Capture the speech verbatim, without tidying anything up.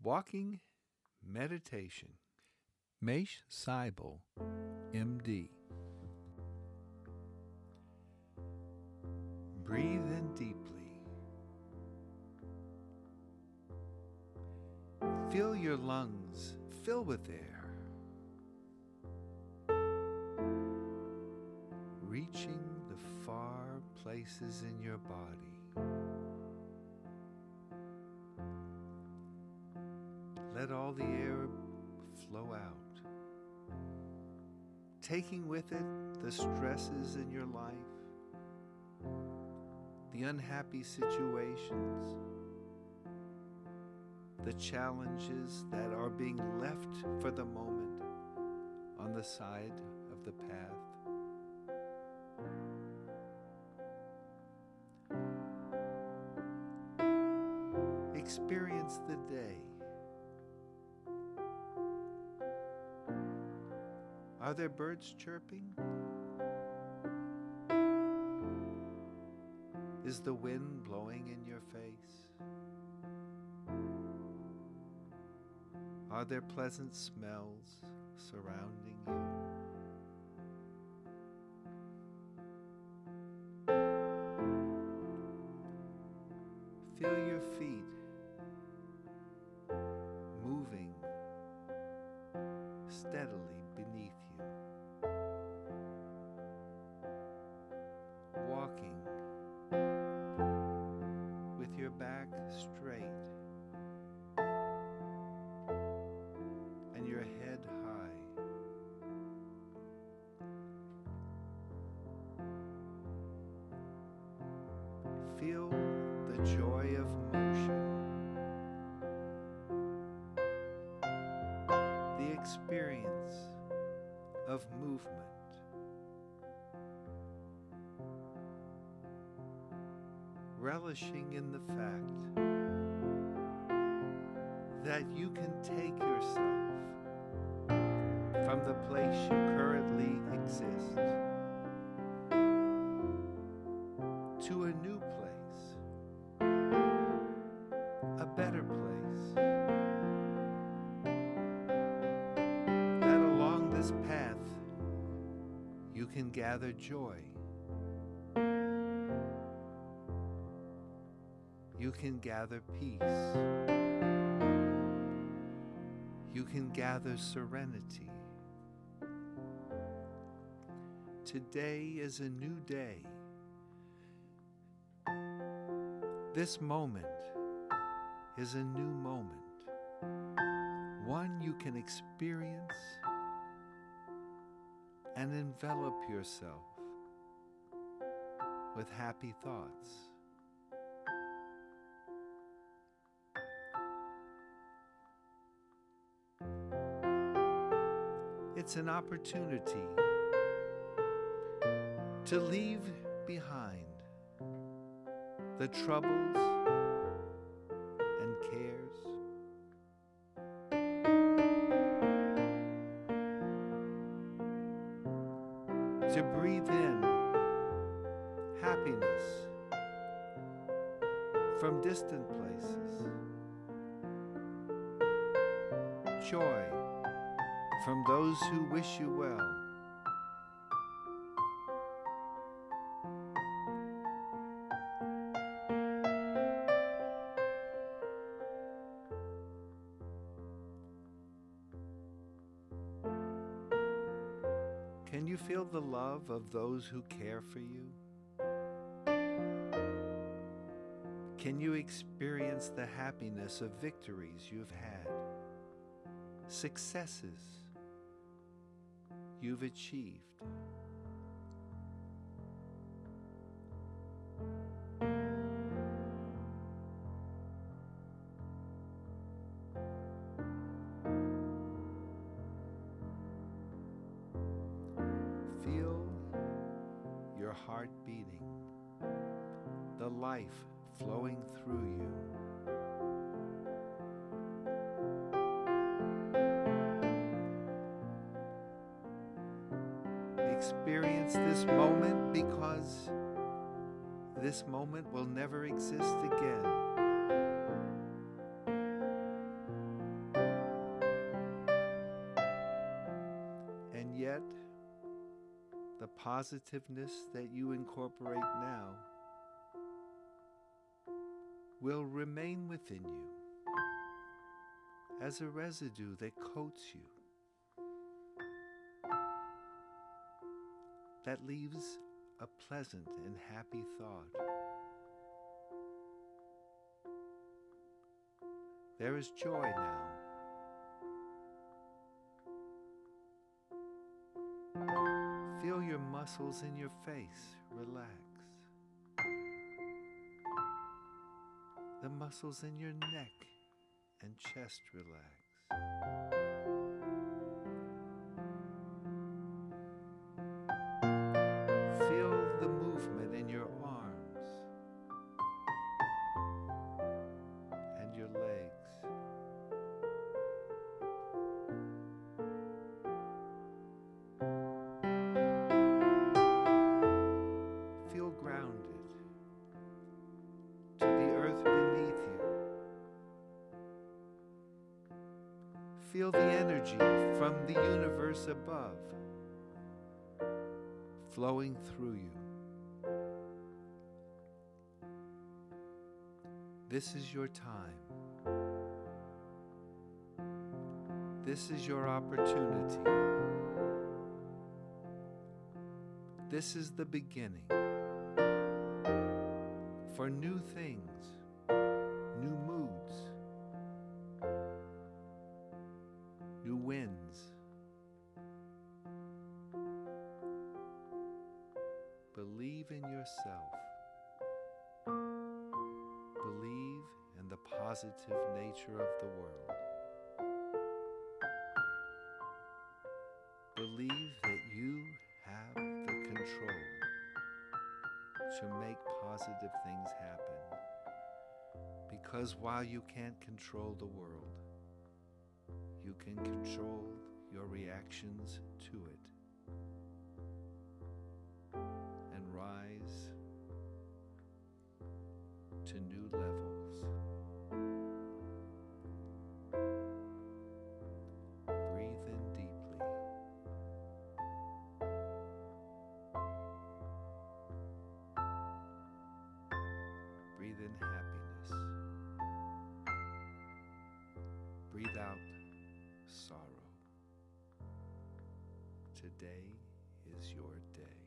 Walking Meditation. Mesh Seibel, M D. Breathe in deeply. Feel your lungs fill with air, reaching the far places in your body. Let all the air flow out, taking with it the stresses in your life, the unhappy situations, the challenges that are being left for the moment on the side of the path. Experience the day. Are there birds chirping? Is the wind blowing in your face? Are there pleasant smells surrounding you? Feel your feet moving steadily beneath you, walking with your back straight and your head high. Feel the joy of motion, the experience of movement. Relishing in the fact that you can take yourself from the place you currently exist to a new place, a better place, that along this path you can gather joy. You can gather peace. You can gather serenity. Today is a new day. This moment is a new moment, one you can experience and envelop yourself with happy thoughts. It's an opportunity to leave behind the troubles and cares, to breathe in happiness from distant places, joy from those who wish you well. Can you feel the love of those who care for you? Can you experience the happiness of victories you've had, successes you've achieved? Feel your heart beating, the life flowing through you. Experience this moment because this moment will never exist again. yet the positiveness that you incorporate now will remain within you as a residue that coats you, that leaves a pleasant and happy thought. There is joy now. Feel your muscles in your face relax. The muscles in your neck and chest relax. Feel the movement in your arms and your legs. Feel grounded to the earth beneath you. Feel the energy from the universe above flowing through you. This is your time. This is your opportunity. This is the beginning for new things, new moods, new winds. Believe in yourself. Believe in the positive nature of the world. Believe that you have the control to make positive things happen. Because while you can't control the world, you can control your reactions to it. Rise to new levels. Breathe in deeply. Breathe in happiness. Breathe out sorrow. Today is your day.